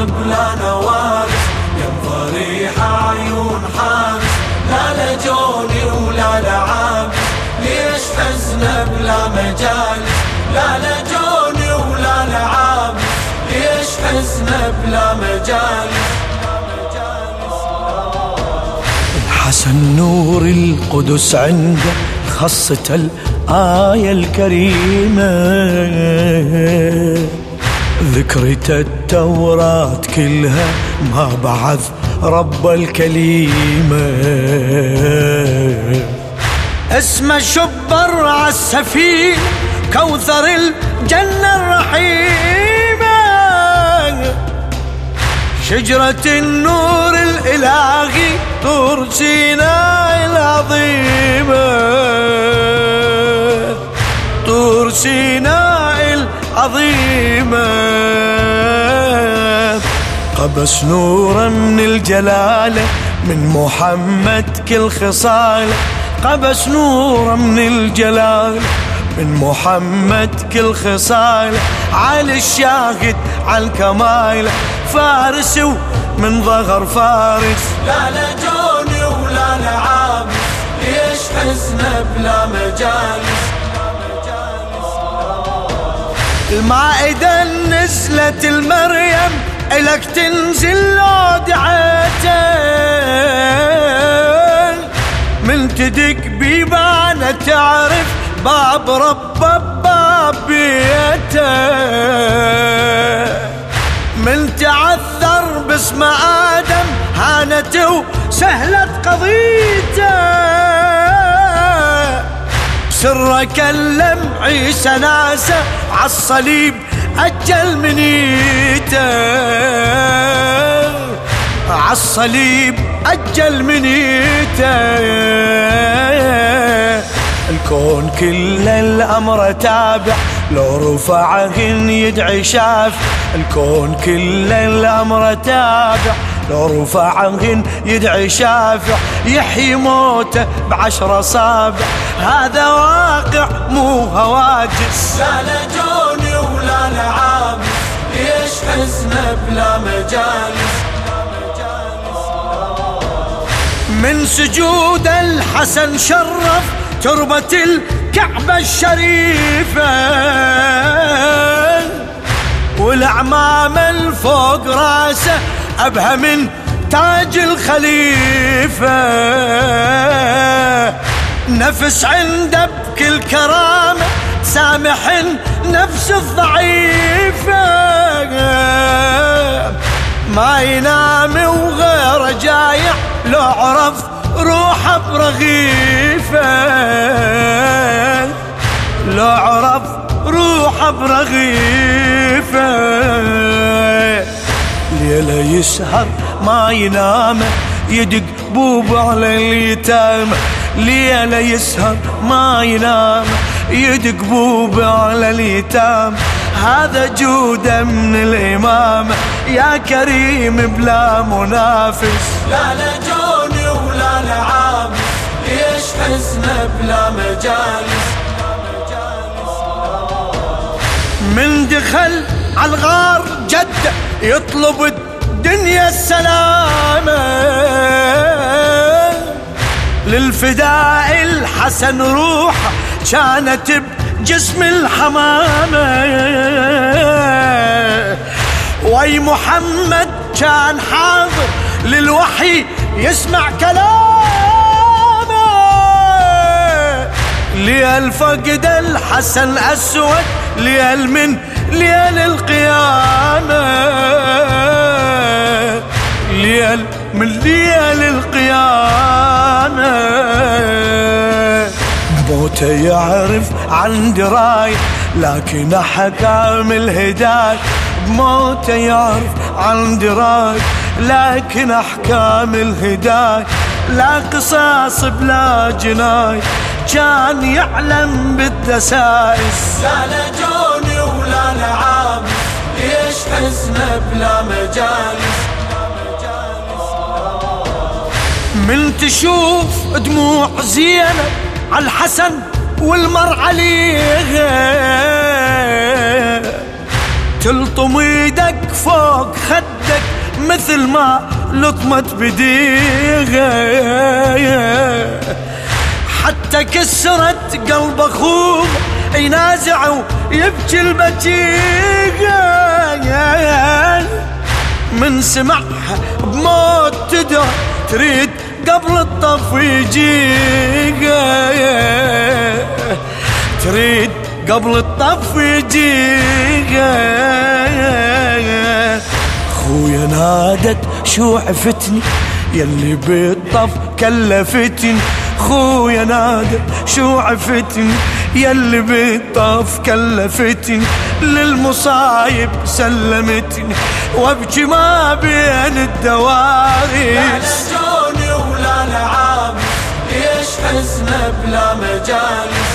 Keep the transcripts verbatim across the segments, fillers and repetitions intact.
بلا نوارس، يم ضريحة عيون حارس، لا لجوني ولا لعابس، ليش حزن بلا مجالس، لا لجوني ولا لعابس، ليش حزن بلا مجالس. الحسن نور القدس عنده خصة الآية الكريمة، ذكرت التوراة كلها ما بعث رب الكليمة، اسمه شبر عالسفينة كوثر الجنة الرحيمة، شجرة النور الإلهي طور سيناء العظيمة، طور سيناء العظيمة، قبس نورا من الجلالة من محمد كل خصاله، قبس نورا من الجلالة من محمد كل خصاله، على الشاهد على الكمال فارس ومن ظهر فارس، لا لجوني ولا لعابس، ليش حزن بلا مجالس. المائدة نزلت المريم إلك تنزل لو دعيتك، من تدق بيبانة تعرف باب رب باب بيته، من تعثر باسم آدم هانت وسهلت قضيته، بسر كلم عيسى ناسه عالصليب أجل منيته، عالصليب أجل منيته، الكون كل الأمر تابع لو رفعهن يدعي شافع، الكون كل الأمر تابع لو رفعهن يدعي شافع، يحيي موته بعشر أصابع، هذا واقع مو هواجس، لا لجوني ولا لعابس، ليش حزن بلا مجالس. من سجود الحسن شرف تربة الكعبة الشريفة، والأعمام الفوق راسه أبهى من تاج الخليفة، نفس عنده بكل كرامة سامح نفس الضعيفة، ما ينام وغير جايع لو عرف روحه برغيفه، لو عرف روحه برغيفه، ليلة يسهر ما ينام يدق بوب على اليتامى، ليلة يسهر ما ينام يدق بوب على اليتامى، هذا جوده من الإمامة يا كريم بلا منافس، لا لجوني ولا لعابس، ليش حزن بلا مجالس. من دخل عالغار جده يطلب الدنيا السلامة، للفداء الحسن روحه كانت بجسم الحمامة، وي محمد كان حاضر للوحي يسمع كلامه، ليل فقد الحسن أسود ليل من ليل القيامة، ليل من ليل القيامة، موته يعرف عن دراية لكن أحكام الهداية، بموته يعرف عن دراية لكن أحكام الهداية، لا قصاص بلا جناية كان يعلم بالدسائس، لا لجوني ولا لعابس، ليش حزن بلا مجالس. من تشوف دموع زينب عالحسن والمر عليها تلطم ايدك فوق خدك مثل ما لطمت بديها، حتى كسرت قلب اخوه ينازع ويبكي البكيه. من سمعها بموت تدر تريد قبل الطف يجيها، تريد قبل الطف يجيها. خويا نادت شو عفتني يلي بالطف كلفتني، خويا نادت شو عفتني يلي بالطف كلفتني، للمصايب سلمتني وابكي ما بين الدواري. لا لجوني ولا نعام ليش حزن بلا مجالس.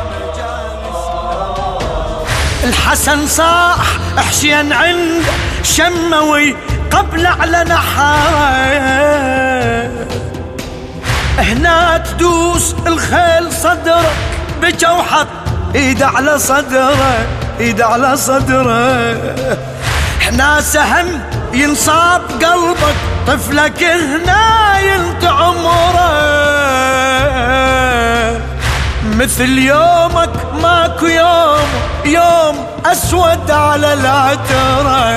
الحسن صاح حسين عند شموي قبل على نحاره، هنا تدوس الخيل صدرك بكى وحط ايد على صدره، ايد على صدره. هنا سهم ينصاب قلبك طفلك هنا ينطي عمره، مثل يومك ماكو يوم، يوم اسود على العترة،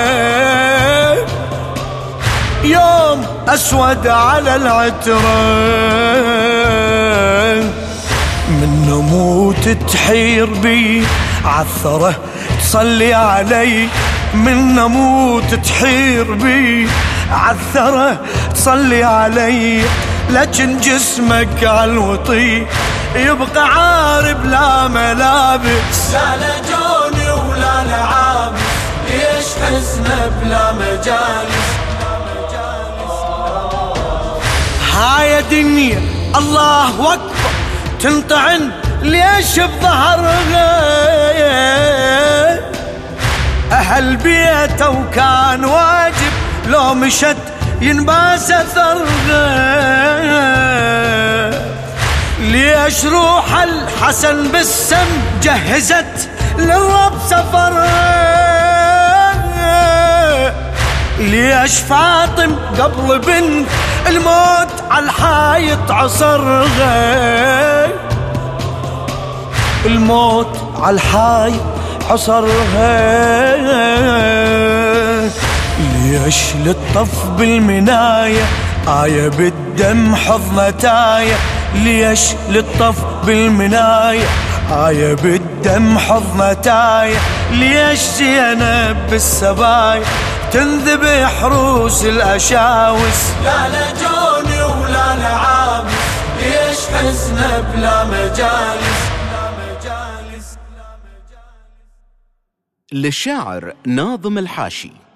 يوم اسود على العترة. من نموت تحير بي عثره تصلي علي، من نموت تحير بي عثره تصلي علي، لكن جسمك عالوطي يبقى عار بلا ملابس. لا لجوني ولا نعام ليش حزن بلا مجالس. هاي دنيا الله اكبر تنطعن ليش بظهرها، اهل بيته وكان واجب لو مشت ينباس اثرها. ليش روح الحسن بالسم جهزت للرب سفرها، ليش فاطم قبل بنت الموت عالحايط عصرها، الموت عالحايط عصرها. ليش للطف بالمناية آية بالدم حضنتاية، ليش للطف بالمناية آية بالدم حضنتاية، ليش زينب بالسبايا تنذبح روس الأشاوس. لا لجوني ولا نعام ليش حزن بلا مجالس. للشاعر ناظم الحاشي.